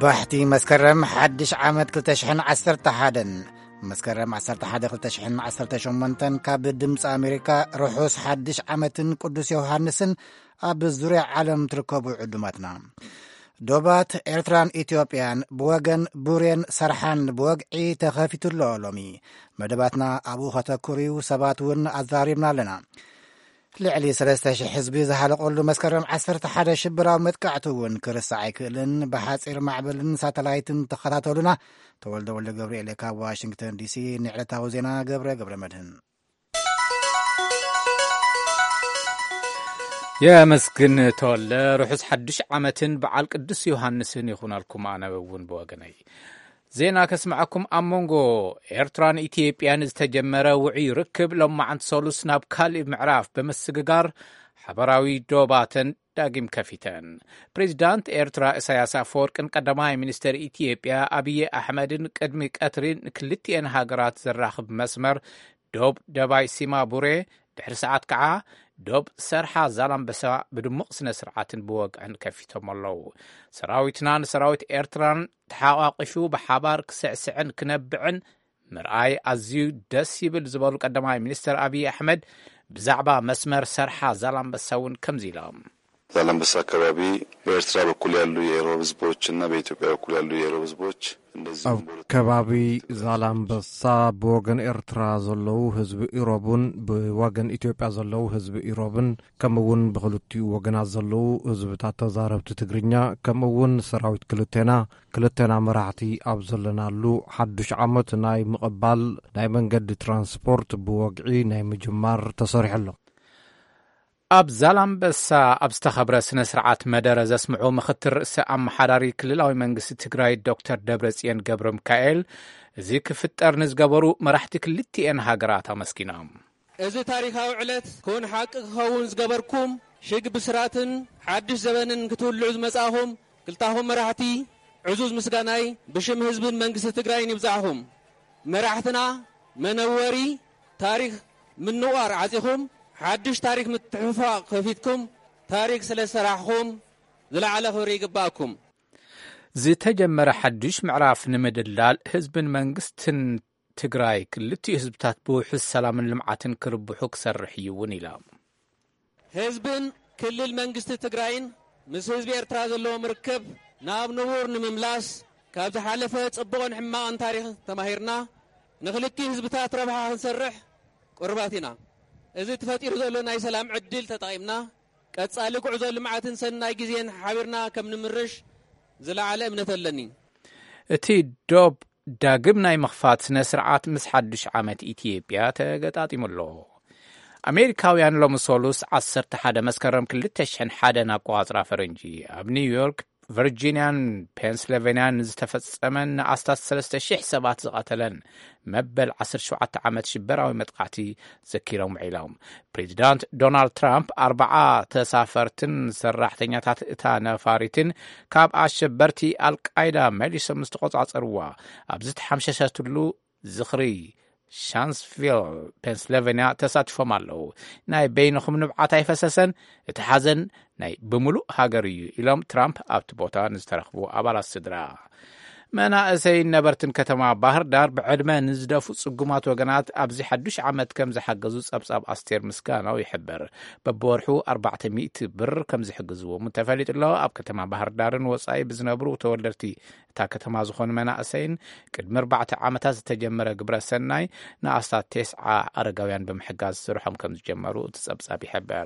صباحتي مسكرم حدش عامد كلتشحن عسرت حدن مسكرم عسرت حدا كلتشحن عسرت شمنتن كاب دمس أمريكا روحوس حدش عامتن قدس يوحنسن أب الزرع عالم تركبوا عدوماتنا دوبات إرتران إثيوبيان بوغن بورين سرحان بوغعي تخافيت اللولومي مدباتنا أبو خطاكوريو سباتون أزاريبنا لنا لعلي 3,000 حزبي زحلقولو مسكرم 11 ሽብራዊ መጥቃዕቱውን ክርሳዕ ኣይክእልን ብሓፂር ማዕበልን ሳተላይትን ተኸታተሉና ተወልደ ወልደ ገብርኤል ካብ ዋሽንግተን ዲሲ ንዕለታዊ ዜና ገብረ መድህን የመስግን ተወለ ሩሑስ ሓድሽ ዓመትን በዓል ቅዱስ ዮሐንስን ይኹናልኩም ኣነበውን ብወገነይ ዜና ከስማዓኩም ኣሞንጎ ኤርትራን ኢትዮጵያን ዝተጀመረ ውዑይ ርክብ ሎማዓንቲ ሰሉስ ናብ ካልእ ምዕራፍ በመስግጋር ሓበራዊ ዶባተን ዳግም ከፊተን ፕሬዚዳንት ኤርትራ ኢሳያስ አፈወርቅን ቀዳማይ ሚኒስትር ኢትዮጵያ አብይ አሕመድን ቅድሚ ቀትሪን ክልቲአን ሃገራት ዘራኽብ መስመር ዶብ ደባይ ሲማ ቡሬ ድሕሪ ሰዓት ከዓ ዶብ ሰርሓ ዛላምበሳ ብድሙቕ ስነ ስርዓትን ብወግዕን ከፊቶም ኣለዉ ሰራዊትናን ሰራዊት ኤርትራን ተሓቋቂፉ ብሓባር ክስዕስዕን ክነብዕን ምርኣይ ኣዝዩ ደስ ይብል ዝበሉ ቀዳማይ ሚኒስትር አብይ አሕመድ ብዛዕባ መስመር ሰርሓ ዛላምበሳ እውን ከምዚ ኢሎም ዛላምበሳ አካባቢ በኤርትራ በኩል ያሉ የኢሮብ ህዝቦችና በኢትዮጵያ በኩል ያሉ የኢሮብ ህዝቦች ኣብ ከባቢ ዛላምበሳ ብወገን ኤርትራ ዘለዉ ህዝቢ ኢሮብን ብወገን ኢትዮጵያ ዘለዉ ህዝቢ ኢሮብን ከምኡውን ብክልቲኡ ወገናት ዘለዉ ህዝብታት ተዛረብቲ ትግርኛ ከምኡውን ሰራዊት ክልተና መራሕቲ ኣብ ዘለናሉ ሓዱሽ ዓመት ናይ ምቕባል ናይ መንገዲ ትራንስፖርት ብወግዒ ናይ ምጅማር ተሰሪሑ ኣሎ ኣብ ዛላምበሳ ኣብ ዝተኸብረ ስነ ስርዓት መደረ ዘስምዑ ምክትል ርእሰ ኣመሓዳሪ ክልላዊ መንግስቲ ትግራይ ዶክተር ደብረጽዮን ገብረ ሚካኤል እዚ ክፍጠር ንዝገበሩ መራሕቲ ክልቲአን ሃገራት ኣመስጊኖም እዚ ታሪካዊ ዕለት ክውን ሓቂ ክኸውን ዝገበርኩም ሽግ ብስራትን ሓድሽ ዘበንን ክትውልዑ ዝመጻኹም ክልታኹም መራሕቲ ዕዙዝ ምስጋናይ ብሽም ህዝብን መንግስቲ ትግራይን ይብዛዕኹም መራሕትና መነወሪ ታሪክ ምንዋር ዓጺኹም ሓድሽ ታሪክ ምትሕፋቅ ከፊትኩም ታሪክ ስለ ሰራሕኹም ዝለዓለ ክብሪ ይግባእኩም ዝተጀመረ ሓድሽ ምዕራፍ ንምድላል ህዝብን መንግስትን ትግራይ ክልቲኡ ህዝብታት ብውሕስ ሰላምን ልምዓትን ክርብሑ ክሰርሕ ይውን ኢሎም ህዝብን ክልል መንግስቲ ትግራይን ምስ ህዝቢ ኤርትራ ዘለዎም ርክብ ናብ ንቡር ንምምላስ ካብ ዝሓለፈ ጽቡቕን ሕማቕን ታሪክ ተማሂርና ንክልቲኡ ህዝብታት ረብሓ ክንሰርሕ ቁርባት ኢና እዚ ተፈጢሩ ዘሎ ናይ ሰላም ዕድል ተጠቂምና ቀጻሊ ጉዕዞ ልምዓትን ሰናይ ግዜን ሓቢርና ከም ንምርሽ ዝለዓለ እምነት ኣለኒ እቲ ዶብ ዳግም ናይ ምኽፋት ስነ ስርዓት ምስ ሓድሽ ዓመት ኢትዮጵያ ተገጣጢሙሎ ኣሜሪካውያን ሎሚ ሰሉስ 11 መስከረም 2001 ኣቆጻጽራ ፈረንጂ ኣብ ኒውዮርክ ቨርጂኒያን ፔንስልቬንያን ዝተፈጸመን ኣስታት 3,000 ሰባት ዝቐተለን መበል 17 ዓመት ሽበራዊ መጥቃዕቲ ዘኪሮም ውዒሎም ፕሬዚዳንት ዶናልድ ትራምፕ 40 ተሳፈርትን ሰራሕተኛታት እታ ነፋሪትን ካብ ኣሸበርቲ አልቃይዳ መሊሶም ዝተቆጻጸርዋ ኣብ ዝተሓምሸሸትሉ ዝኽሪ ሻንስቪል ፔንስልቬንያ ተሳትፎም ኣለዉ ናይ በይንኹም ንብዓት ኣይፈሰሰን እቲ ሓዘን ናይ ብምሉእ ሃገር እዩ ኢሎም ትራምፕ ኣብቲ ቦታ ንዝተረኽቡ ኣባላት ስድራ መናእሰይ ነበርትን ከተማ ባህር ዳር ብዕድመ ንዝደፉ ጽጉማት ወገናት ኣብዚ ሓዱሽ ዓመት ከም ዝሓገዙ ጸብጻብ ኣስቴር ምስጋናው ይሕበር በብወርሑ 400 ብር ከም ዝሕግዝዎም ተፈሊጡ ኣሎ ኣብ ከተማ ባህር ዳርን ወጻኢ ብዝነብሩ ተወለድቲ እታ ከተማ ዝኾኑ መናእሰይን ቅድሚ 4 ዓመታት ዝተጀመረ ግብረ ሰናይ ንኣስታት 9 ኣረጋውያን ብምሕጋዝ ስርሖም ከም ዝጀመሩ እቲ ጸብጻብ ይሕበር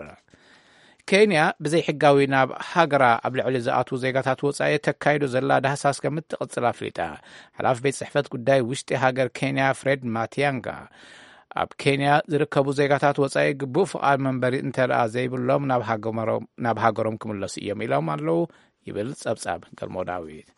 ኬንያ ብዘይ ሕጋዊ ናብ ሃገራ ኣብ ልዕሊ ዝኣትዉ ዜጋታት ወጻኢ ተካይዶ ዘላ ዳህሳስ ከም እትቕጽል ኣፍሊጣ ሓላፊ ቤት ጽሕፈት ጉዳይ ውሽጢ ሃገር ኬንያ ፍሬድ ማቲያንጋ ኣብ ኬንያ ዝርከቡ ዜጋታት ወጻኢ ግቡእ ፍቓድ መንበሪ እንተደኣ ዘይብሎም ናብ ሃገሮም ክምለሱ እዮም ኢሎም ኣለዉ ይብል ጸብጻብ ገልሞ ዳዊት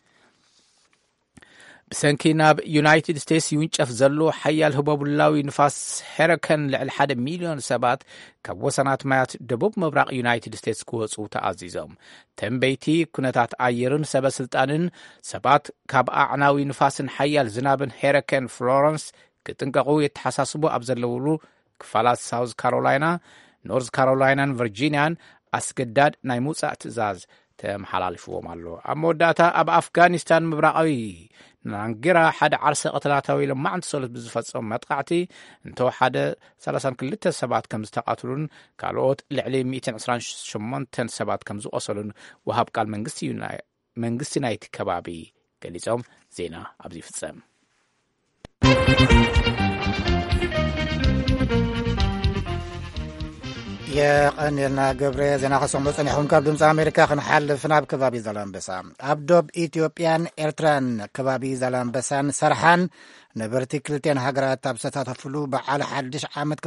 ብሰንኪ ናብ ዩናይትድ ስቴትስ ይውንጨፍ ዘሎ ሓያል ህቡብላዊ ንፋስ ሄሪኬን ልዕሊ 1 ሚልዮን ሰባት ካብ ወሰናት ማያት ደቡብ ምብራቕ ዩናይትድ ስቴትስ ክወፁ ተኣዚዞም ተንበይቲ ኩነታት ኣየርን ሰበስልጣንን ሰባት ካብ ኣዕናዊ ንፋስን ሓያል ዝናብን ሄሪኬን ፍሎረንስ ክጥንቀቑ የተሓሳስቡ ኣብ ዘለውሉ ክፋላት ሳውዝ ካሮላይና ኖርዝ ካሮላይናን ቨርጂኒያን ኣስገዳድ ናይ ምውፃእ ትእዛዝ ተመሓላልፍዎም ኣሎ ኣብ መወዳእታ ኣብ ኣፍጋኒስታን ምብራቃዊ ናንጊራ ሓደ ዓርሰ ቀትላታዊ ልማዓንቲ ሰሉት ብዝፈጸሙ መጥቃዕቲ እንተወሓደ 32 ሰባት ከም ዝተቃትሉን ካልኦት ልዕሊ 128 ሰባት ከም ዝቆሰሉን ወሃብ ቃል መንግስቲ ናይቲ ከባቢ ገሊጾም ዜና ኣብዚ ይፍጸም የቀኒልና ገብረ ዜና ከሰሙ ጸኒሖም ካብ ድምፂ ኣሜሪካ ክንሓልፍ ናብ ከባቢ ዛላምበሳ ኣብ ዶብ ኢትዮጵያን ኤርትራን ከባቢ ዛላምበሳን ሰርሓን ነበርቲ ክልቴን ሃገራት ኣብ ዝተሳተፍሉ በዓል ሓድሽ ዓመት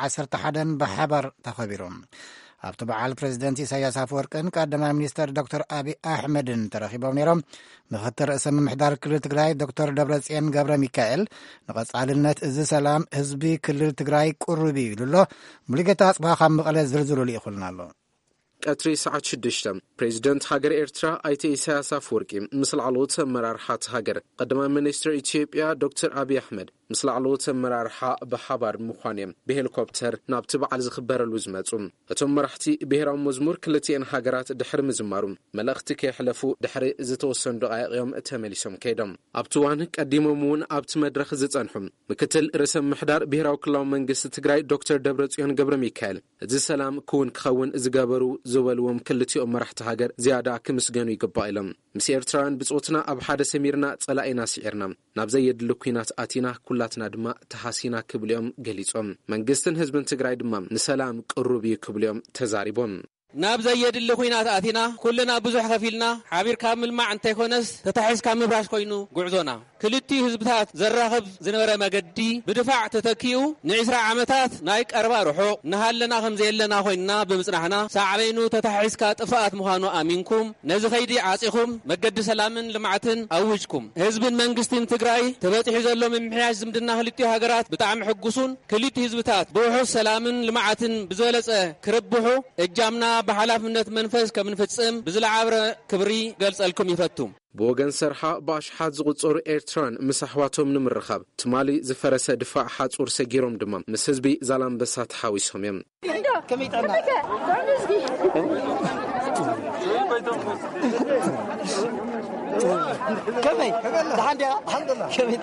2011 ብሓባር ተኸቢሮም ኣብቲ በዓል ፕሬዚደንት ኢሳያስ አፈወርቅን ቀዳማይ ሚኒስተር ዶክተር አብይ አሕመድን ተረኺቦም ነይሮም ምክትል ርእሰ ምምሕዳር ክልል ትግራይ ዶክተር ደብረጽዮን ገብረ ሚካኤል ንቐጻልነት እዚ ሰላም ህዝቢ ክልል ትግራይ ቁሩብ እዩ ኢሉሎ ሙሉጌታ ኣጽባህ ካብ መቐለ ዝርዝሩ ይኹልና ኣሎ ቀትሪ ሰዓት 6 ፕሬዚደንት ሃገር ኤርትራ አይተ ኢሳያስ አፈወርቂ ምስል ዓለውት መራርሓት ሃገር ቀዳማይ ሚኒስትር ኢትዮጵያ ዶክተር አብይ አሕመድ ምስል ዓለውት መራርሓ ብሓባር ምዃኖም ብሄሊኮፕተር ናብቲ በዓል ዝኽበረሉ ዝመጹ እቶም መራሕቲ ብሄራዊ መዝሙር ክልቲአን ሃገራት ድሕሪ ምዝማሩ መልእኽቲ ከይሕለፉ ድሕሪ ዝተወሰኑ ደቃይቆም ተመሊሶም ከይዶም ኣብቲ ዋን ቀዲሞም እውን ኣብቲ መድረኽ ዝጸንሑም ምክትል ርእሰ ምምሕዳር ብሄራዊ ክልላዊ መንግስቲ ትግራይ ዶክተር ደብረጽዮን ገብረ ሚካኤል እዚ ሰላም ክውን ክኸውን ዝገበሩ ዝበልዎም ክልቲኦም መራሕቲ ሃገር ዝያዳ ክምስገኑ ይግባእ ኢሎም ምስ ኤርትራውያን ብጾትና ኣብ ሓደ ሰሚርና ጸላኢና ሲዕርና ናብ ዘየድሊ ኩናት ኣቲና ኩላትና ድማ ተሓሲና ክብልዮም ገሊጾም መንግስትን ህዝብን ትግራይ ድማ ንሰላም ቅሩብ እዩ ክብልዮም ተዛሪቦም ናብ ዘየድሊ ኩናት ኣቲና ኩልና ብዙሕ ከፊልና ሓቢር ካብ ምልማዕ እንተይኮነስ ተታሒዝ ካብ ምብራሽ ኮይኑ ጉዕዞና ክልቲ ህዝብታት ዘራኽብ ዝነበረ መገዲ ብድፋዕ ተተኪኡ ን20 ዓመታት ናይ ቀረባ ርሑቕ ንሃለና ከም ዘየለና ኮይንና ብምጽናሕና ሳዕበይኑ ተታሒዝካ ጥፋኣት ምዃኑ ኣሚንኩም ነዚ ኸይዲ ዓጺኹም መገዲ ሰላምን ልምዓትን ኣውጅኩም ህዝብን መንግስትን ትግራይ ተበፂሑ ዘሎ ምምሕያሽ ዝምድና ክልቲኡ ሃገራት ብጣዕሚ ሕጉሱን ክልቲ ህዝብታት ብውሑስ ሰላምን ልምዓትን ብዝበለጸ ክርብሑ እጃምና بحلافነት መንፈስ ከምንፍጽም ብዝለዓብረ ክብሪ ገልጸልኩም ይፈቱም بوغن سرحا باشحات زغصور ኤርትራን مسحواتهم ንምርኻብ ትማሊ ዝፈረሰ ድፋዕ ሓጹር ሰጊሮም ድማ ምስ ህዝቢ ዛላምበሳ ተሓዊሶም እዮም ከመይጣና كمي الحمد لله كمي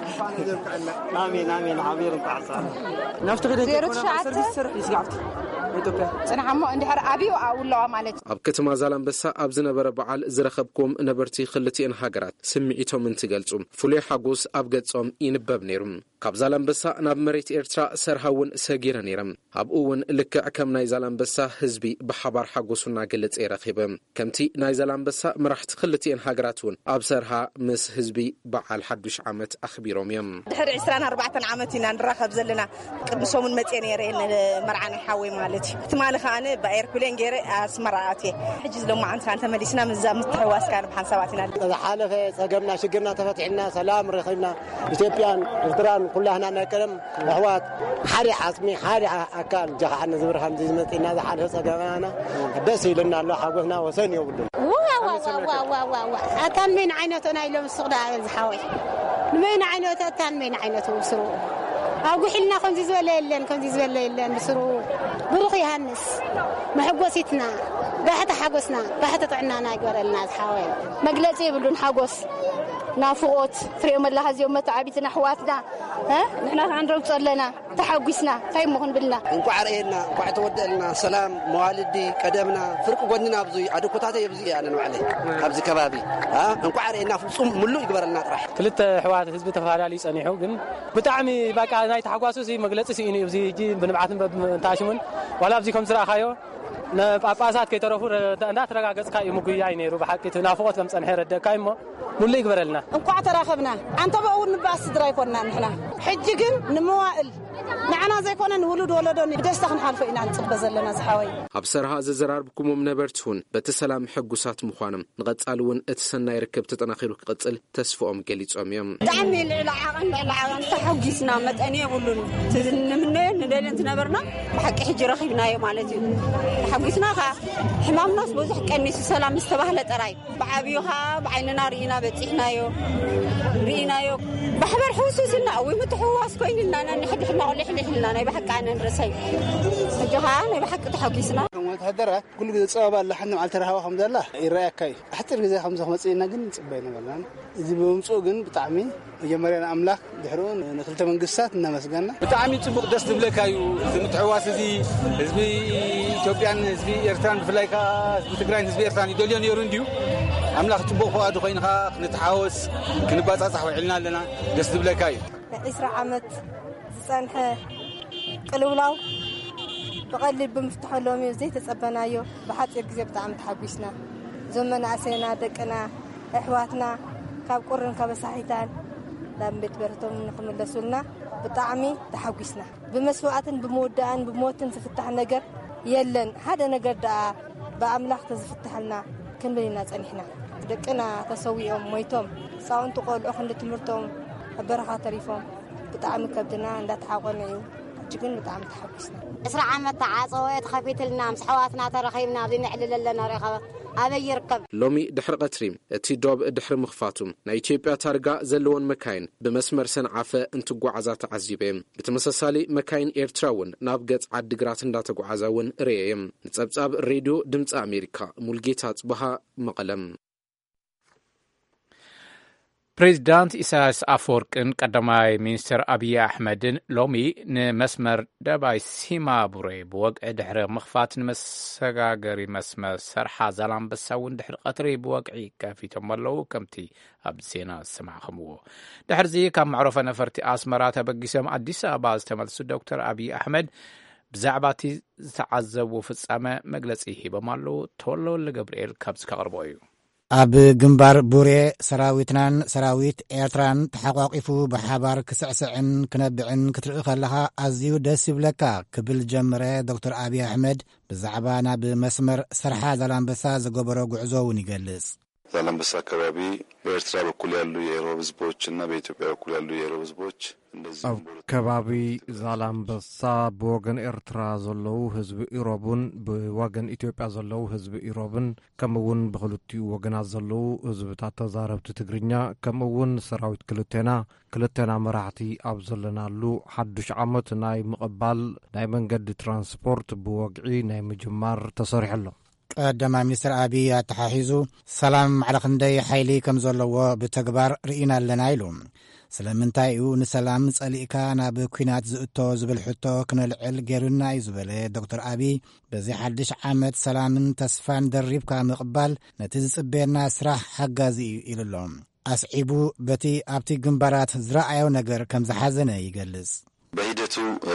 آمين عبير قعصا نفتقد سر يسقعت ኢትዮጵያ ጽናሐሞ እንድሕር አብዩ አውላው ማለት ኣብ ከተማ ዛላምበሳ ኣብ ዝነበረ በዓል ዝረኸብኩም ነበርቲ ክልቲአን ሃገራት ስምዒቶም እንትገልጹ ፍሉይ ሓጎስ ኣብ ገጾም ይንበብ ነይሩ ካብ ዛላምበሳ ናብ መሬት ኤርትራ ሰርሃውን ሰጊረ ነይሮም ኣብኡውን ልክዕ ከም ናይ ዛላምበሳ ህዝቢ ብሓባር ሓጎሱና ገለጸ ይረኺበ ከምቲ ናይ ዛላምበሳ መራሕቲ ክልቲአን ሃገራት እውን ኣብ ሰርሃ ምስ ህዝቢ በዓል ሓዱሽ ዓመት ኣኽቢሮም እዮም ድሕሪ 24 ዓመት ኢና ንራኸብ ዘለና ቅዱሶምን መጽ ነይረ መርዓኒ ሓወይ ማለት ትማሊ ኻነ ባኤርፕሌን ገይረ ኣስመራኣትየ ሕጂ ዝለማ አንሳን ተመሊስና ምዛም ተዋስካ ብሓንሳባትና ሓለፈ ጸገምና ሽግርና ተፈትሕና ሰላም ረኺብና ኢትዮጵያን ኤርትራን ኩላህና ነቀለም ኣሕዋት ሓደ ዓጽሚ ሓደ ኣካል ጀኻዕነ ዝብርሃን ዝመጽና ዝሓለፈ ጸገምና ደስ ይለና ኣሎ ሓጎስና ወሰን ይብሉ ኣታን ምን ዓይነቶና ኢሎም ስቕዳ ዝሓወይ ምን ዓይነቶ ኣታን ምን ዓይነቶ ስሩ ኣጉሕልና ከምዚ ዝበለ የለን ብስሩ ብሩኽ ይሃንስ መሕጎሲትና ባሕተ ሓጎስና ባሕተ ጥዕናና ይገበረልና ዝሓወይ መግለጺ ይብሉን ሓጎስ ናፍቆት ፍሬም الله هذيوم متعبيتنا حواتنا نحن عندنا صلنا تحقسنا كاي مخن بالله انكو عرينا انكو تودلنا سلام موالدي قدمنا فرق غننا بزي ادكوتاته يبزي يعني نو عليه ابزي كبابي انكو عرينا فصوم ملو يغبرنا طرح كلت حوات حزب تفاعلي صنيحو ግን بتعمي باقا ناي تحقاسو سي مغلص سي اني بزي جي بنبعتن بتاشمن ولا بزي كم زراخايو نጳጳሳት ከይተረፉ እንዳትረጋገጽ ካይ ሙጉያ ይነሩ በሐቂ ተናፍቆት ለምጸን ሄረደካይሞ ሙሉ ይግበረልና እንኳን ተራኸብና አንተ በእውን ንባስ ድራይ ኮንና ንሕና ሕጂ ግን ንመዋእል ንዓና ዘይኮነን ውሉድ ወለዶን ደስታን ሓልፈ ኢና ንጽበ ዘለና ዝሓወይ ኣብ ሰርሃ ዘዘራርብኩሞም ነበርቱን በተሰላም ሕጉሳት ምዃንም ንቐጻልውን እትሰናይ ርክብ ተጠናኺሩ ክቐጽል ተስፋኦም ገሊጾም እዮም ዳዕሚ ልዕላዓን ተሐጊስና መጠኔ ሁሉን ትዝንምነን ندلن تنبرنا بحق حج رخيبنايو مالتي حبيسنا حمامنا بوزح قنيس سلام استباهله طراي بعبيوها بعيننا رينا بصيحنايو رينايو بحبر حوسوسنا او متحواس كويننا نحد حنا لحلحنا ناي بحق عنا نرسي حجها ناي بحق تحقيسنا هدرة كل جزء صعب الله حنا على ترها الحمد لله يراكاي حتى الجزء 5 ግን ጽበይና ማለት እዚ በምጾ ግን በጣም መጀመሪያ አምላክ ድሕሩን ነክልተ መንግስታት እናመስገና በጣም ጽቡቅ ደስ ዝብለካዩ ዝምትሕዋስ እዚ ህዝቢ ኢትዮጵያን ህዝቢ ኤርትራን ብፍላይካ ህዝቢ ትግራይን ህዝቢ ኤርትራን ይደልዩ ነይሩ እንዲዩ አምላክ ጽቡቅ ኸዋዱ ኮይንኻ ንተሓወስ ክንባጻጻሕ ወዒልና ኣለና ደስ ዝብለካዩ 20 ዓመት ዝጸንሐ ቅልውላው بقلب بمفتحلهم زي تصبنايو بحصير ግዜ بتاعم تحبسنا زمن عسينا دقنا احواتنا ካብ ቁርን ካብ ሳሒታን ዳምቤት በርቶም ንخملسولنا بطعمي تحوسنا بمسواعتن بمودان بموتن تفتح ነገር የለን ሓደ ነገር ዳ በአምላክ ተዝፍተحلنا ክንብልና ጸኒሕና ደቅና ተሰዊኦም ሞይቶም ሳውንት ቆልዑ ክንድ ትምርቶም በረኻ ተሪፎም بطعم ከብድና እንዳተሓቆነ እዩ جكن بتعم تحبسنا اسرع عمت تعاصوه تخفيتلنا مسحواتنا ترخيبنا بنعلل لنا رخبه هذا يركب لومي دحر قتريم اتي دوب دحر مخفاتهم نا ايثيوبيا تارغا زلون مكاين بمسمر سنعفه انت غعزات عزيبهم بتمسسالي مكاين ايرتراون نابغت عدغرات اندا تغعزاون ريم نصبصاب راديو دمص امريكا مولጌታ ጽبሃ مقلم ፕሬዚዳንት ኢሳያስ አፈወርቅን ቀዳማይ ሚኒስትር አብይ አሕመድን ሎሚ ንመስመር ደባይ ሲማቡሬ ብወቅዒ ድሕሪ ምኽፋት ንመሰጋገሪ መስመር ሰርሓ ዛላምበሳውን ድሕሪ ቀትሪ ብወቅዒ ከፊቶም ኣለዉ ከምቲ ኣብ ዜና ሰማዕኹምዎ ድሕርዚ ካብ መዕረፎ ነፈርቲ ኣስመራ ተበጊሶም ኣዲስ ኣበባ ዝተመልሱ ዶክተር አብይ አሕመድ ብዛዕባ እቲ ዝተዓዘቡ ፍጻመ መግለጺ ሂቦም ኣለዉ ተወልደ ገብርኤል ካብዚ ከቕርቦ እዩ ኣብ ግንባር ቡሬ ሰራዊትናን ሰራዊት ኤርትራን ተሓቋቂፉ ብሓባር ክስዕስዕን ክነብዕን ክትርኢ ከለኻ ኣዝዩ ደስ ይብለካ ክብል ጀመረ ዶክተር አብይ አሕመድ ብዛዕባ ናብ መስመር ሰርሓ ዛላምበሳ ዝገበሮ ጉዕዞ እውን ይገልጽ ዛላምበሳ አካባቢ በኤርትራ በኩል ያሉ የኢሮብ ህዝቦችና በኢትዮጵያ በኩል ያሉ የኢሮብ ህዝቦች እንደዚህ ከባቢ ዛላምበሳ በወገን ኤርትራ ዘለው ህዝብ ኢሮብን በወገን ኢትዮጵያ ዘለው ህዝብ ኢሮብን ከምውን በክልቲኡ ወገናት ዘለው ህዝብታት ተዛረብቲ ትግርኛ ከምውን ሰራዊት ክልተና መራሕቲ ኣብ ዘለናሉ ሓዱሽ ዓመት ናይ ምቕባል ናይ መንገዲ ትራንስፖርት ብወግዒ ናይ ምጅማር ተሰሪሕሎ ቀዳማይ ሚኒስትር አብይ አተሓሒዙ ሰላም ማዕለ ክንደይ ሓይሊ ከም ዘለዎ ብተግባር ርኢና ኣለና ኢሉ ስለምንታይ እዩ ንሰላም ጸሊእካ ናብ ኩናት ዝእቶ ዝብል ሕቶ ክነልዕል ገይሩና እዩ ዝበለ ዶክተር አብይ በዚ ሓድሽ ዓመት ሰላምን ተስፋን ደሪብካ ምቕባል ነቲ ዝጽበየና ስራሕ ሓጋዚ እዩ ኢሉሎም ኣስዒቡ በቲ ኣብቲ ግንባራት ዝረአዮ ነገር ከም ዝሓዘነ ይገልጽ በሂደቱ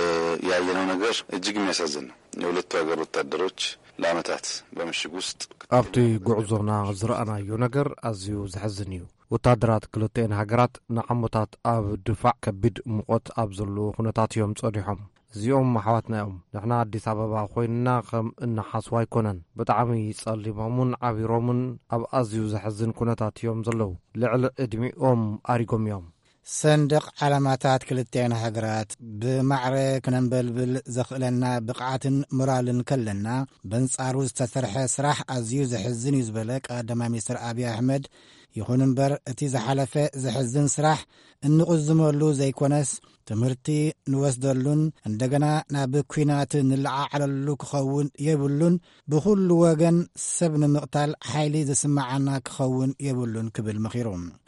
ያየነው ነገር እጅግ የሚያሳዝን ነው የሁለቱ ሀገር ወታደሮች ለዓመታት በምሽግ ውስጥ ኣብቲ ጉዕዞና ዝረአናዮ ነገር ኣዝዩ ዝሕዝን እዩ ወታደራት ክልተን ሃገራት ንዓመታት ኣብ ድፋዕ ከቢድ ሙቆት ኣብ ዘሎ ኩነታት እዮም ጸኒሖም እዚኦም ኣሕዋትና እዮም ንሕና ኣዲስ ኣበባ ኮይንና ከም እናሓስዋ ኣይኮነን ብጣዕሚ ጸሊሞምን ዓቢሮምን ኣብ ኣዝዩ ዝሕዝን ኩነታት እዮም ዘለው ልዕሊ ዕድሚኦም ኣሪጎም እዮም ሰንደቕ ዓላማታት ክልተን ሃገራት ብማዕረ ክነንበልብል ዘኽእለና ብቕዓትን ሞራልን ከለና በንጻሩ ዝተሰርሐ ስራሕ ኣዝዩ ዝሕዝን እዩ ዝበለ ቀዳማይ ሚኒስትር አብይ አሕመድ ይኹን እምበር እቲ ዝሓለፈ ዝሕዝን ስራሕ እንቕዝመሉ ዘይኮነስ ትምህርቲ ንወስደሉን እንደገና ናብ ኩናት ንለዓዓለሉ ክኸውን የብሉን ብኩሉ ወገን ሰብ ንምቕታል ሓይሊ ዝስማዓና ክኸውን የብሉን ክብል መኺሩ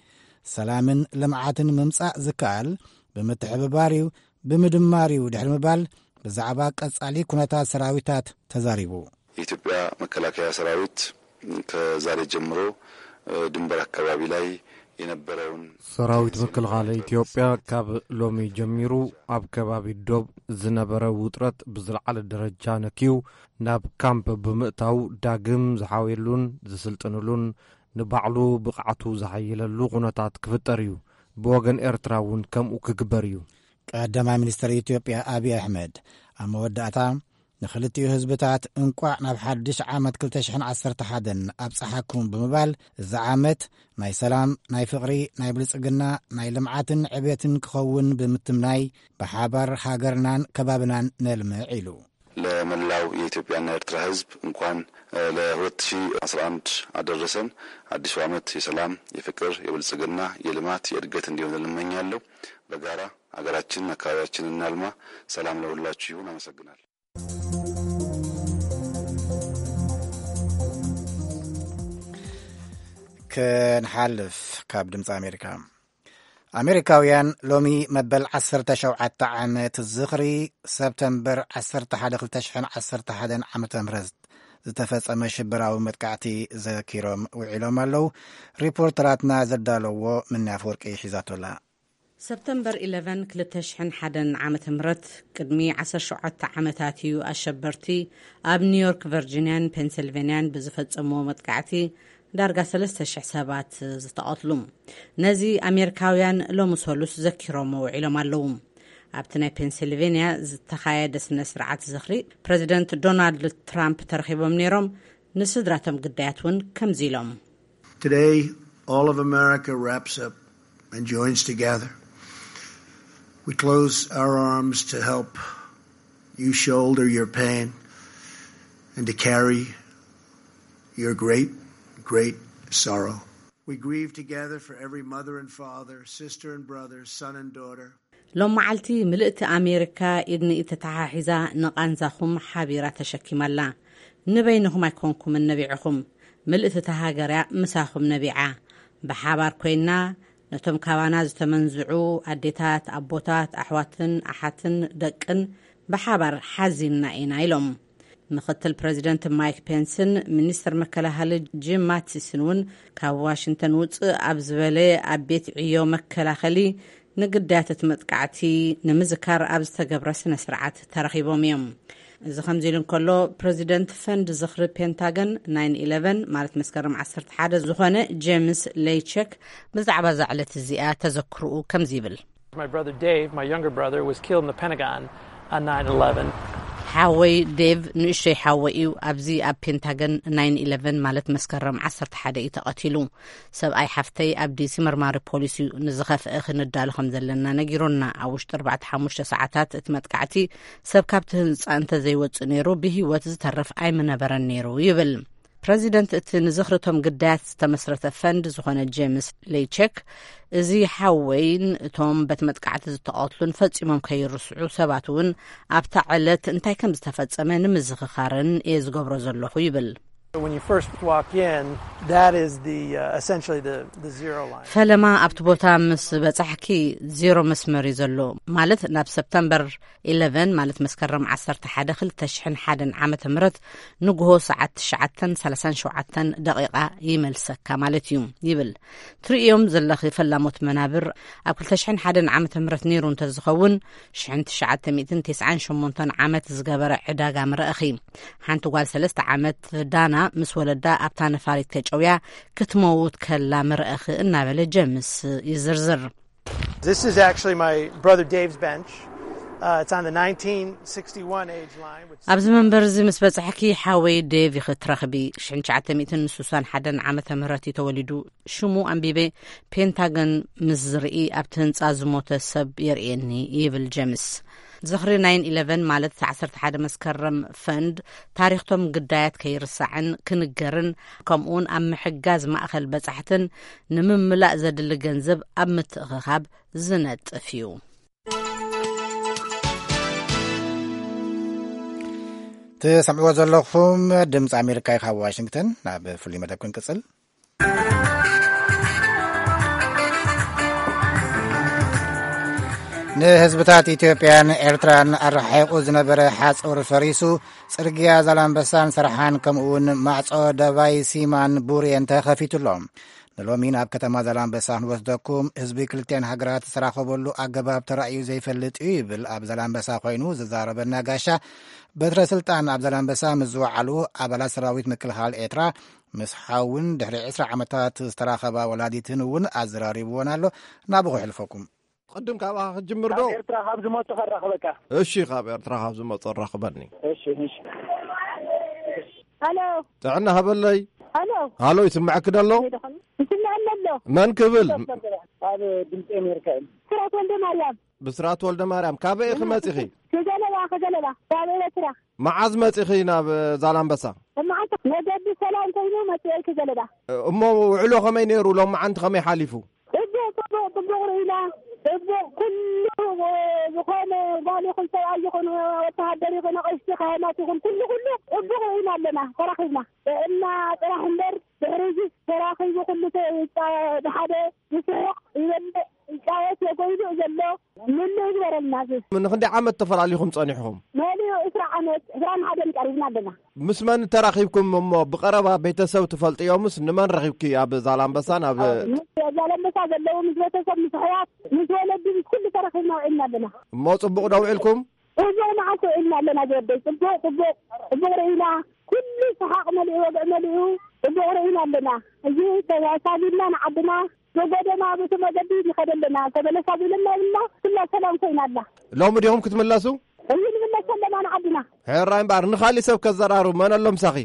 ሰላምን ልምዓትን ምምጻእ ዝከኣል ብምትሕብባርዩ ብምድማርዩ ድሕሪ ምባል ብዛዕባ ቀጻሊ ኩነታት ሰራዊታት ተዛሪቡ የኢትዮጵያ መከላከያ ሰራዊት ከዛሬ ጀምሮ ድንበር አካባቢ ላይ የነበረውን ሰራዊት መከላከያ ኢትዮጵያ ካብ ሎሚ ጀሚሩ ኣብ ከባቢ ዶብ ዝነበረ ውጥረት ብዝለዓለ ደረጃ ነኪው ናብ ካምፕ ብምእታው ዳግም ዝሓወሉን ዝስልጥንሉን ንባዕሉ ብቕዓቱ ዝሓይለሉ ኩነታት ክፍጠር እዩ ብወገን ኤርትራ እውን ከምኡ ክግበር እዩ ቀዳማይ ሚኒስትር ኢትዮጵያ አብይ አሕመድ ኣብ መወዳእታ ንኽልቲኡ ህዝብታት እንቋዕ ናብ ሓድሽ ዓመት 2011 ኣብፀሓኩም ብምባል እዚ ዓመት ናይ ሰላም፣ ናይ ፍቕሪ፣ ናይ ብልጽግና፣ ናይ ልምዓትን ዕቤትን ክኸውን ብምትምናይ ብሓባር ሃገርናን ከባብናን ነልምዕ ኢሉ ለመላው የኢትዮጵያና ኤርትራ ህዝብ እንኳን ለ2011 አደረሰን። አዲሱ ዓመት የሰላም፣ የፍቅር፣ የብልጽግና፣ የልማት፣ የእድገት እንዲሆን እንመኛለሁ። በጋራ ሀገራችንን አካባቢያችንን እናልማ። ሰላም ለሁላችሁ ይሁን። አመሰግናለሁ። ክንሓልፍ ካብ ድምፂ ኣሜሪካ ኣሜሪካውያን ሎሚ መበል 17 ዓመት ዝኽሪ ሰፕተምበር 11 2011 ዓ.ም ዝተፈጸመ ሽብራዊ መጥቃዕቲ ዘኪሮም ውዒሎም ኣለው። ሪፖርተራትና ዘዳለዎ ምንያፍ ወርቂ ሒዛቶላ ሰፕተምበር 11 2001 ዓመተ ምህረት ቅድሚ 17 ዓመታት እዩ ኣሸበርቲ ኣብ ኒውዮርክ፣ ቨርጂኒያን፣ ፔንሲልቬንያን ብዝፈጸምዎ መጥቃዕቲ ዳርጋ 3,000 ሰባት ዝተቐትሉ። ነዚ ኣሜሪካውያን ሎሚ ሰሉስ ዘኪሮም ውዒሎም ኣለው። ኣብቲ ናይ ፔንሲልቬንያ ዝተኻየደ ስነ ስርዓት ዝኽሪ ፕሬዚደንት ዶናልድ ትራምፕ ተረኺቦም ነይሮም። ንስድራቶም ግዳያት እውን ከምዚ ኢሎም Today all of America wraps up and joins together. We close our arms to help you shoulder your pain and to carry your great sorrow. We grieve together for every mother and father, sister and brother, son and daughter. ሎም መዓልቲ ምልእቲ ኣሜሪካ ኢድኒ እተተሓሒዛ ንቓንዛኹም ሓቢራ ተሸኪማላ። ንበይንኹም ኣይኮንኩም ነቢዕኹም፣ ምልእቲ ተሃገርያ ምሳኹም ነቢዓ። ብሓባር ኮይና ነቶም ካባና ዝተመንዝዑ ኣዴታት፣ ኣቦታት፣ ኣሕዋትን፣ ኣሓትን፣ ደቅን ብሓባር ሓዚንና ኢና ኢሎም። ምክትል ፕሬዚደንት ማይክ ፔንስን ሚኒስትር መከላኸሊ ጂም ማቲስን እውን ካብ ዋሽንግተን ውፅእ ኣብ ዝበለ ኣብ ቤት ዕዮ መከላኸሊ ንግዳያት መጥቃዕቲ ንምዝካር ኣብ ዝተገብረ ስነ ስርዓት ተረኺቦም እዮም። እዚ ከምዚ ኢሉ እንከሎ ፕሬዚደንት ፈንድ ዝኽሪ ፔንታገን 9/11 ማለት መስከረም 11 ዝኾነ ጄምስ ሌይቸክ ብዛዕባ ዛዕለት እዚኣ ተዘክርኡ ከምዚ ይብል My brother Dave, my younger brother, was killed in the Pentagon on 9/11. ሓወይ ዴቭ ንእሽተይ ሓወይ እዩ ኣብዚ ኣብ ፔንታገን 9/11 ማለት መስከረም 11 እዩ ተቐቲሉ። ሰብኣይ ሓፍተይ ኣብ ዲሲ መርማሪ ፖሊስ እዩ ንዝኸፍአ ክንዳሉ ከም ዘለና ነጊሮና። ኣብ ውሽጢ 45 ሰዓታት እቲ መጥቃዕቲ ሰብ ካብቲ ህንፃ እንተዘይወፅእ ነይሩ ብሂወት ዝተረፍ ኣይምነበረን ነይሩ ይብል ፕሬዚደንት። እቲ ንዝኽርቶም ግዳያት ዝተመስረተ ፈንድ ዝኾነ ጄምስ ሌይቸክ እዚ ሓወይን እቶም በት መጥቃዕቲ ዝተቐትሉን ፈጺሞም ከይርስዑ ሰባት እውን ኣብታ ዕለት እንታይ ከም ዝተፈጸመ ንምዝኽኻርን እየ ዝገብሮ ዘለኹ ይብል። When you first walk in, that is essentially the zero line. ፈለማ ኣብቲ ቦታ ምስ በጻሕኪ ዜሮ መስመር ዘሎ ማለት ናብ ሰፕተምበር 11 ማለት መስከረም 11 2001 ዓመተ ምህረት ንግሆ ሰዓት 9:37 ደቂቃ ይመልሰካ ማለት እዩ ይብል። ትርእዮም ዘለኺ ፈላሞት መናብር ኣብ 2001 ዓመተ ምህረት ነይሩ እንተዝኸውን 1998 ዓመት ዝገበረ ዕዳጋ ምረእኺ ሓንቲ ጓል 3 ዓመት ዳና ምስ ወለዳ ኣብታ ነፋሪት ከጨውያ ክትመውት ከላ ምረእኺ እናበለ ጀምስ ይዝርዝር። This is actually my brother Dave's bench. It's on the 1961 age line. ኣብዚ መንበር እዚ ምስ በጻሕኪ ሓወይ ዴቭ ይኽትረኽቢ 1961 ዓመተ ምህረት ተወሊዱ ሽሙ ኣንቢቤ ፔንታገን ምስ ዝርኢ ኣብቲ ህንፃ ዝሞተ ሰብ የርእየኒ ይብል ጀምስ። ዝኽሪ 9/11 ማለት 11 መስከረም ፈንድ ታሪክቶም ግዳያት ከይርሳዕን ክንገርን ከምኡውን ኣብ ምሕጋዝ ማእኸል በጻሕትን ንምምላእ ዘድሊ ገንዘብ ኣብ ምትእኽኻብ ዝነጥፍ እዩ። ትሰምዕዎ ዘለኹም ድምፂ ኣሜሪካ ካብ ዋሽንግተን። ናብ ፍሉይ መደብ ክንቅፅል። ንህዝብታት ኢትዮጵያን ኤርትራን ኣረሓይቑ ዝነበረ ሓፁር ፈሪሱ ጽርግያ ዛላምበሳን ስራሓን ከምኡውን ማዕጾ ደባይ ሲማን ቡርየን ተኸፊቱሎም። ንሎሚ ናብ ከተማ ዛላምበሳ ንወስደኩም ህዝቢ ክልቴን ሃገራት ዝራኸበሉ ኣገባብ ተራእዩ ዘይፈልጥ እዩ ይብል ኣብ ዛላምበሳ ኮይኑ ዝዛረበና ጋሻ በትረ ስልጣን ኣብ ዛላምበሳ ምስ ዝወዓሉ ኣባላት ሰራዊት ምክልኻል ኤርትራ ምስ ሓውን ድሕሪ 20 ዓመታት ዝተራኸባ ወላዲትን እውን ኣዘራሪብዎን ኣሎ። ናብኹ ሕልፈኩም قدم كابا خجمر دو ኤርትራ ካብ ዝመጡ ከራኽበካ እሺ ካብ ኤርትራ ካብ ዝመጡ ረኽበኒ እሺ እሺ አሎ ጥዕና ሃበለይ አሎ አሎ ይስማዕክ ደሎ ይስማዕለሎ መን ክብል ኣብ ድምፂ ኣሜሪካ ብስራት ወልደ ማርያም ብስራት ወልደ ማርያም ካበይ ክመጽኺ ከዘለባ ካብ ኤርትራ መዓዝ መጽኺ ናብ ዛላምበሳ መዓዝ ነገዲ ሰላም ኮይኑ መጽአይ ከዘለባ እሞ ውዕሎ ከመይ ነይሩ ሎም መዓንቲ ከመይ ሓሊፉ ጥቡቕ ርኢና ኩሉ ዝኾነ ጓል ይኹን ሰብኣይ ይኹን ወተሃደር ይኹን ቀሽቲ ካህናት ይኹን ኩሉ ጥቡቕ ርኢና ኣለና ተራኺብና እና ጥራሕ እምበር ብሕሪዚ ተራኺቡ ኩሉ ብሓደ ይስሕቕ ይበልዕ ይጫወት የጎይዱ ዘሎ ምሉ ይግበረልና ምን ክንደይ ዓመት ተፈላሊኹም ጸኒሕኹም መሊኡ 20 ዓመት 21 ቀሪብና ኣለና ምስ መን ተራኺብኩም እሞ ብቐረባ ቤተሰብ ትፈልጥዮምስ ንመን ረኺብኪ ኣብ ዛላምበሳ ናብ ዛላምበሳ ዘለዉ ምስ ቤተሰብ ምስ ሕዋት ምስ ወለዲ ምስ ኩሉ ተራኺብና ውዒልና ኣለና እሞ ጽቡቕ ደውዒልኩም እዞም መዓልቲ ውዒልና ኣለና ዘወደይ ጽቡቕ ርኢና ኩሉ ሰሓቕ መሊኡ ወግዕ መሊኡ ጽቡቕ ርኢና ኣለና እዚ ተሳቢልና ንዓድና በጎደና ቤተ መገዲ ይኸደልና ተበለሳ ብለና ብላ ኩላ ሰላም ኮይና ኣላ ሎሚ ዲኹም ክትምለሱ እዚ ንምለስ ኣለና ንዓድና ሕራይ እምበር ንኻሊእ ሰብ ከዘራሩ መን ኣሎ ምሳኺ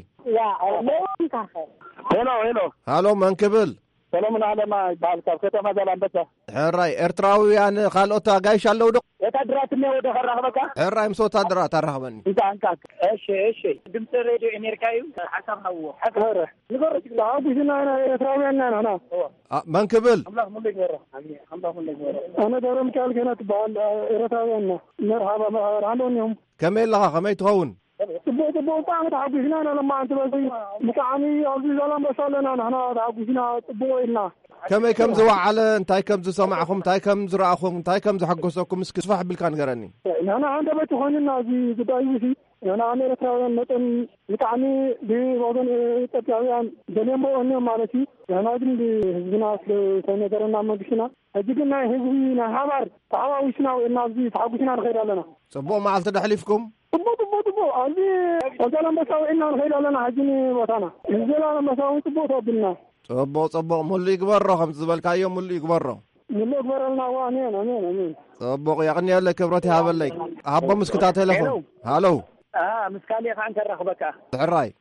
ሄሎ ሃሎ መን ክብል ሰሎሞን ኣለማ ይበሃል ካብ ከተማ ዛላምበሳ ሕራይ ኤርትራውያን ካልኦት ኣጋይሽ ኣለዉ ዶ ወታደራት እኒአው ዶ ከራኽበካ ሕራይ ምስ ወታደራት ኣራኽበኒ እንካ እሺ ድምፂ ሬድዮ ኣሜሪካ እዩ ሓሳብ ናብዎ ሓሳብ ንገረች ግላ አጉሽና ኤርትራውያን ናና መን ክብል ኣምላኽ ሙሉ ይግበሮ ኣምላኽ ሙሉ ይግበሮ ኣነ ደብረ ሚካኤል ገና ትበሃል ኤርትራውያን መርሃባ ሃሎኒዮም ከመይ ኣለኻ ከመይ ትኸውን ጽቡቕ ብጣዕሚ ተሓጒሽና ኢና ለማ ኣንቲ በዚ ብጣዕሚ ኣብዚ ዛላምበሳ ኣለና ንሕና ተሓጒሽና ጽቡቕ ኢልና ከመይ ከም ዝወዓለ እንታይ ከም ዝሰማዕኹም እንታይ ከም ዝረኣኹም እንታይ ከም ዝሐጎሰኩም እስኪ ስፋሕ ብልካ ንገረኒ ንሕና ሓንደበት ኮይንና እዚ ጉዳይ እዚ ንሕና ኤርትራውያን መጠን ብጣዕሚ ብወገን ኢትዮጵያውያን ደልዮም በኦኒዮም ማለት እዩ ንሕና ግን ብህዝብና ስለተነገረና መንግስትና ሕጂ ግን ናይ ህዝቢ ናይ ሓባር ተሓዋዊስና ውዕልና ኣብዚ ተሓጒስና ንኸይድ ኣለና ጽቡቕ መዓልቲ ደሕሊፍኩም ጽቡቕ ኣብዚ ዛላምበሳ ውዕልና ንኸይድ ኣለና ሕጂ ቦታና ዛላምበሳ እውን ጽቡቕ ተወብልና ጽቡቕ ሙሉ ይግበሮ ከም ዝበልካዮ ሙሉ ይግበሮ ሙሉ ይግበረልና ኣሜን ጽቡቕ የቕኒየለ ክብረት ይሃበለይ ሃቦ ምስክታ ቴሌፎን ሃሎ ምስ ካሊእ ከዓ እንከራኽበካ ሕራይ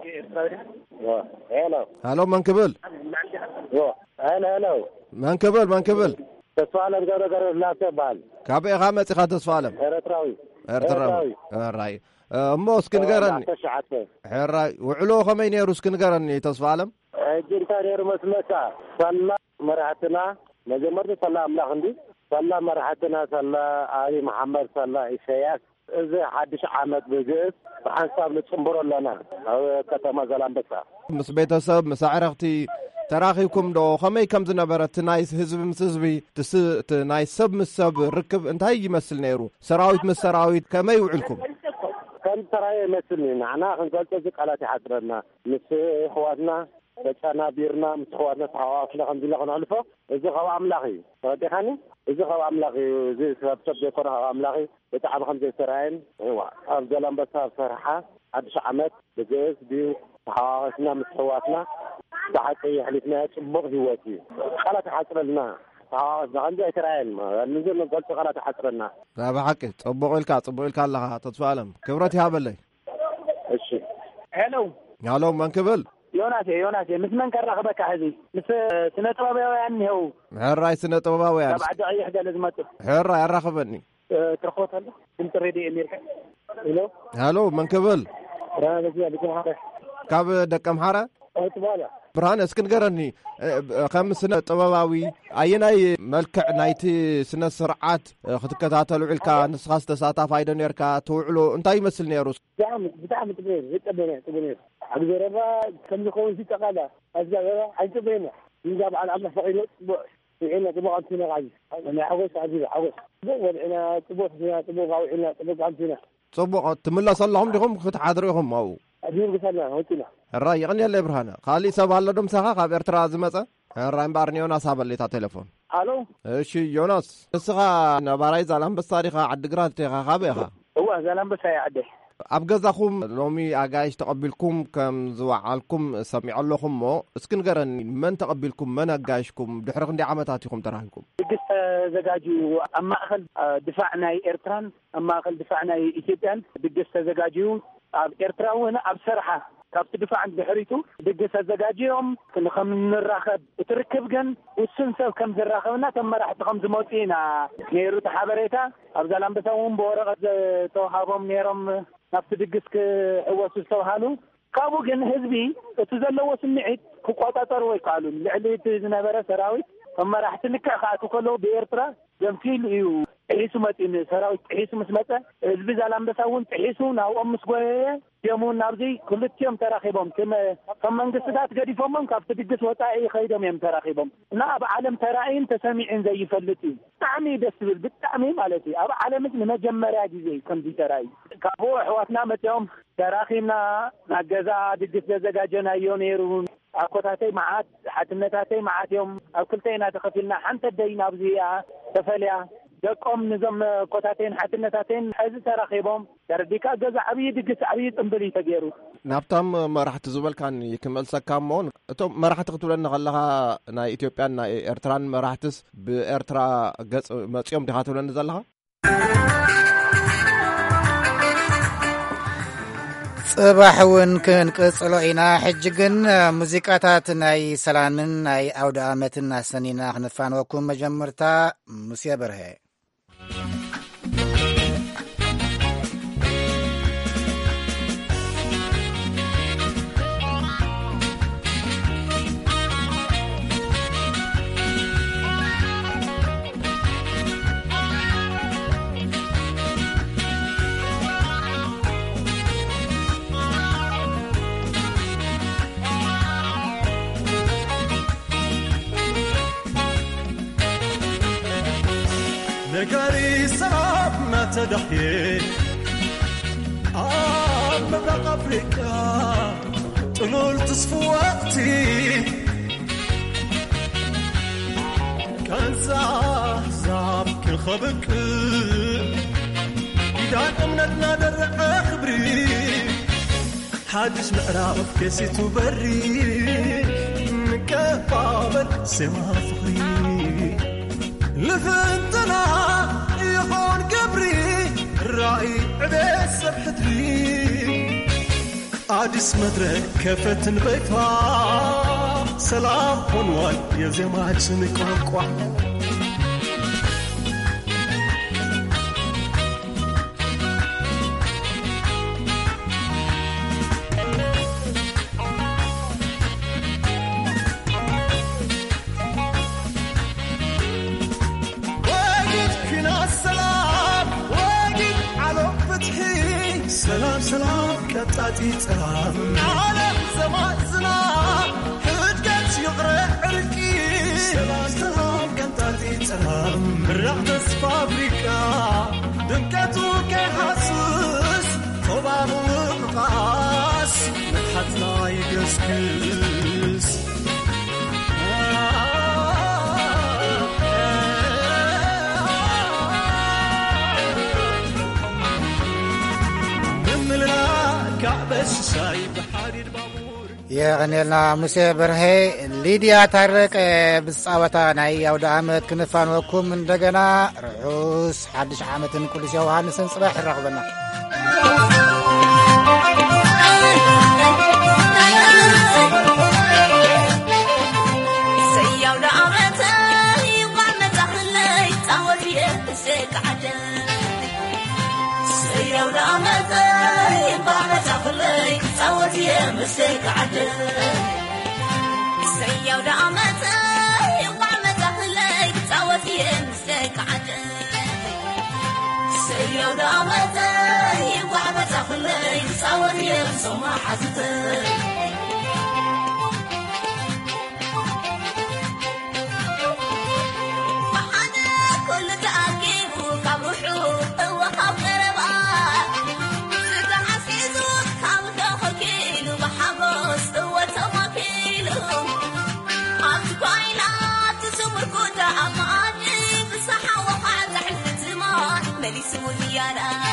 ሃሎ መን ክብል መን ክብል ተስፋለም ገብረ ይበሃል ካበይ ኢኻ መፂኻ ተስፋለም ኤርትራዊ ሕራይ እሞ እስኪ ንገረኒ ሕራይ ውዕሎ ከመይ ነይሩ እስኪ ንገረኒ ተስፋለም ሕጂ እንታይ ነይሩ መስለካ ሰላ መራሕትና መጀመርታ ሰላ ኣምላኽ እንዲ ሰላ መራሕትና ሰላ ኣብዪ መሓመድ ሰላ ኢሳያስ እዚ ሓድሽ ዓመት ብግእዝ ብሓንሳብ ንፅንብሮ ኣለና ኣብ ከተማ ዛላምበሳ ምስ ቤተሰብ ምስ ኣዕረኽቲ ተራኺብኩም ዶ ከመይ ከም ዝነበረ እቲ ናይ ህዝቢ ምስ ህዝቢ ናይ ሰብ ምስ ሰብ ርክብ እንታይ ይመስል ነይሩ ሰራዊት ምስ ሰራዊት ከመይ ውዕልኩም ከም ተራየ ይመስልኒ ንዕና ክንገልፆ እዚ ቃላት ይሓስረና ምስ ኣሕዋትና ተጨናቢርና ምስ ኣሕዋትና ተሓዋስና ከምዚ ኢለ ክነሕልፎ እዚ ካብ ኣምላኽ እዩ ተወዲኻኒ እዚ ካብ ኣምላኽ እዩ እዚ ሰብ ዘይኮነ ካብ ኣምላኽ እዩ ብጣዕሚ ከምዘይተራየን ኣብ ዛላምበሳ ሰርሓ ሓድሽ ዓመት ብግእዝ ድዩ ተሓዋስና ምስ ኣሕዋትና ብሓቂ ሕሊፍና ጽቡቕ ህይወት እዩ ቃላት ይሓስረልና ተሓዋስና ከምዚ ኣይተራየን ንዚ ንገልፆ ቃላት ይሓስረና ብሓቂ ጽቡቕ ኢልካ ኣለኻ ተስፋለም ክብረት ይሃበለይ እሺ ሄሎ መን ክብል ዮናስ ምስ መን ከራኽበካ ሕዚ ምስ ስነ ጥበባውያን እኒሄው ሕራይ ስነ ጥበባውያን ካብ ዓዲ ቀይሕ ገለ ዝመጡ ሕራይ ኣራኽበኒ ትረኽቦት ኣሎ ድምፂ ሬድዮ ኣሜሪካ ሃሎ መን ክብል ካብ ደቀ ምሓረ ብርሃነ እስኪ ንገረኒ ከም ስነ ጥበባዊ ኣየናይ መልክዕ ናይቲ ስነ ስርዓት ክትከታተሉ ዒልካ ንስኻ ዝተሳታፋይ ዶ ነርካ ትውዕሎ እንታይ ይመስል ነይሩ ብጣዕሚ ጥቡቅ ኣብ ዘረባ ከም ዝኸውን ሲጠቃላ ኣዛ ኣይፅበየና ይዛ በዓል ኣምላኽ ፈቂዱ ፅቡቅ ውዒልና ፅቡቅ ኣምሲና ቃዚ ናይ ሓጎስ ዓዚብ ሓጎስ ፅቡቅ ወልዕና ፅቡቅ ፅቡቅ ውዒልና ፅቡቅ ኣምሲና ፅቡቅ ትምለስ ኣለኹም ዲኹም ክትሓድሩ ኢኹም ኣብኡ ኣድር ግሳልና ወፂና ሕራይ ይቕኒየለ ብርሃነ ካሊእ ሰብ ኣሎ ዶ ምሳኻ ካብ ኤርትራ ዝመፀ ሕራይ እምበር ዮናስ ሃበሌታ ቴሌፎን ኣሎ እሺ ዮናስ ንስኻ ነባራይ ዛላምበሳ ዲኻ ዓዲግራት ኢኻ ካበይ ኢኻ እዋ ዛላምበሳ እያ ዓደይ ኣብ ገዛኹም ሎሚ ኣጋይሽ ተቐቢልኩም ከም ዝወዓልኩም ሰሚዑ ኣለኹም ሞ እስኪ ንገረኒ መን ተቐቢልኩም መን ኣጋይሽኩም ድሕሪ ክንደይ ዓመታት ኢኹም ተራኺብኩም? ድግስ ተዘጋጅዩ ኣብ ማእኸል ድፋዕ ናይ ኤርትራን ኣብ ማእኸል ድፋዕ ናይ ኢትዮጵያን ድግስ ተዘጋጅዩ ኣብ ኤርትራ እውን ኣብ ሰርሓ ካብቲ ድፋዕ ድሕሪቱ ድግስ ተዘጋጅዮም ከም ንራኸብ እትርክብ ግን ውስን ሰብ ከም ዝራኸብና ተመራሕቲ ከም ዝመፁ ኢና ነይሩ ተሓበሬታ ኣብ ዛላምበሳ እውን ብወረቐት ተዋሃቦም ነይሮም ናብቲ ድግስ ክዕወቱ ዝተባሃሉ ካብኡ ግን ህዝቢ እቲ ዘለዎ ስምዒት ክቆጣጠሩ ኣይከኣሉን ልዕሊ እቲ ዝነበረ ሰራዊት ተመራሕቲ ልክዕ ከኣቱ ከለዉ ብኤርትራ ገንፊል እዩ ጥሒሱ መፂን ሰራዊት ጥሒሱ ምስ መፀ ህዝቢ ዛላምበሳ እውን ጥሒሱ ናብኦም ምስ ጎየየ ደሙን ናብዚ ክልቲኦም ተራኺቦም ከም መንግስትታት ገዲፎሞም ካብቲ ድግስ ወፃኢ ኸይዶም እዮም ተራኺቦም እና ኣብ ዓለም ተራእይን ተሰሚዕን ዘይፈልጥ እዩ ብጣዕሚ ደስ ዝብል ብጣዕሚ ማለት እዩ ኣብ ዓለም ንመጀመርያ ግዜ ከምዚ ተራእዩ ካብኡ ኣሕዋትና መፅኦም ተራኺብና ናብ ገዛ ድግስ ዘዘጋጀናዮ ነይሩ ኣብ ኮታተይ መዓት ሓትነታተይ መዓት እዮም ኣብ ክልተ ኢና ተኸፊልና ሓንቲ ደይ ናብዚ ተፈልያ ደቆም ንዞም ኮታተይን ሓትነታተይን ሕዚ ተራኺቦም ተረዲካ ገዛ ዓብዪ ድግስ ዓብዪ ፅምብል እዩ ተገይሩ ናብቶም መራሕቲ ዝበልካን ክመልሰካ እሞ እቶም መራሕቲ ክትብለኒ ከለኻ ናይ ኢትዮጵያን ናይ ኤርትራን መራሕትስ ብኤርትራ ገፅ መፂኦም ዲኻ ትብለኒ ዘለኻ? ጽባሕ እውን ክንቅጽሎ ኢና ሕጂ ግን ሙዚቃታት ናይ ሰላምን ናይ ኣውደ ዓመትን ኣሰኒና ክነፋንወኩም መጀመርታ ሙሴ በርሀ نگاری سراب نتدخیه مبرق أفريقيا طلول تصفو وقتي كان زعزعب كل خبك إذا أمنتنا درع خبري حادش مقراب كسيتو بري مكفابل سما فخري لفنتنا يخون قبري الرأي عبيس سبحتري عادس مدرك كفتن بيفا سلام هنوال يا زماج سنقاقوا سلام سلام كتاتي ترام على زمان زنا حدقت يغرى عركي سلام سلام كتاتي ترام الرعدس فابريكا دمكتو كحسوس طبعا ومقاس نحتنا يقسكس የቀኔልና ሙሴ በርሄ ሊድያ ታረቀ ብጻወታ ናይ ኣውደ ዓመት ክንፋንወኩም እንደገና ርሑስ ሓድሽ ዓመትን ቁዱስ ዮሃንስን ጽባሕ ይረኽበና مسك عدل سيو دعمت يقعمت أخليك تعوتي مسك عدل سيو دعمت يقعمت أخليك تعوتي مسوما حزتك وحدا كل تأكيب وكبروحو وخب غربا سمو اليانا